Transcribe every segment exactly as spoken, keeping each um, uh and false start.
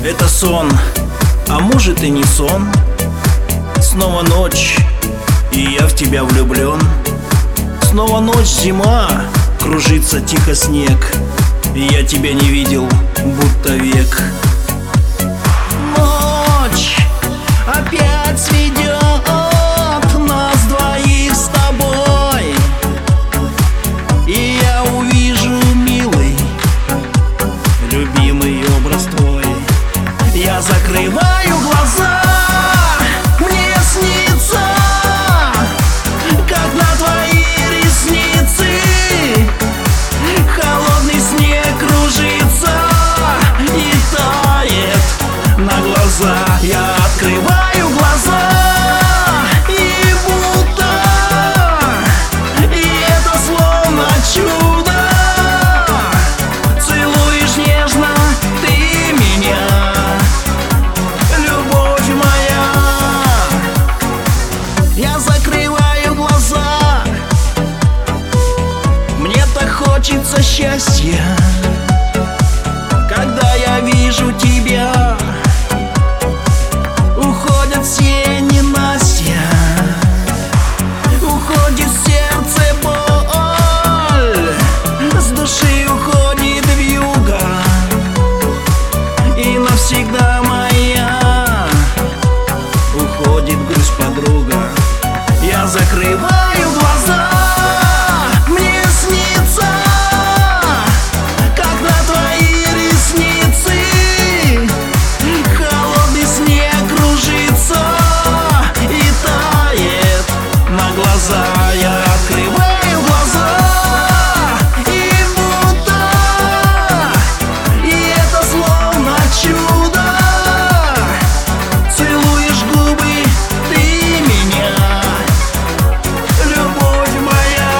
Это сон, а может и не сон. Снова ночь, и я в тебя влюблен. Снова ночь, зима, кружится тихо снег, и я тебя не видел, будто век. Ночь опять сведет нас двоих с тобой, и я увижу, милый, любимый образ твой. Я закрываю глаза, мне снится, как на твои ресницы холодный снег кружится и тает на глаза. Я открываю глаза, и будто, и это словно чудо, целуешь нежно ты меня, любовь моя. Я закрываю глаза, мне так хочется счастья, когда я вижу тебя. Уходят все ненастья, уходит в сердце боль, с души уходит вьюга, и навсегда моя уходит грусть подруга. Я закрываю глаза, мне снится, как на твои ресницы холодный снег кружится и тает на глаза. Я открываю глаза, и будто, и это словно чудо, целуешь губы ты меня, любовь моя.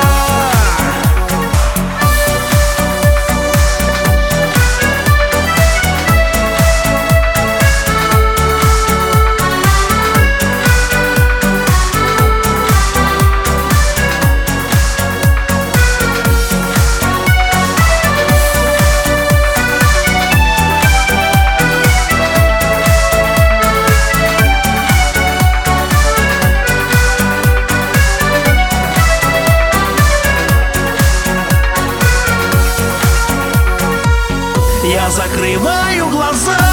Я закрываю глаза,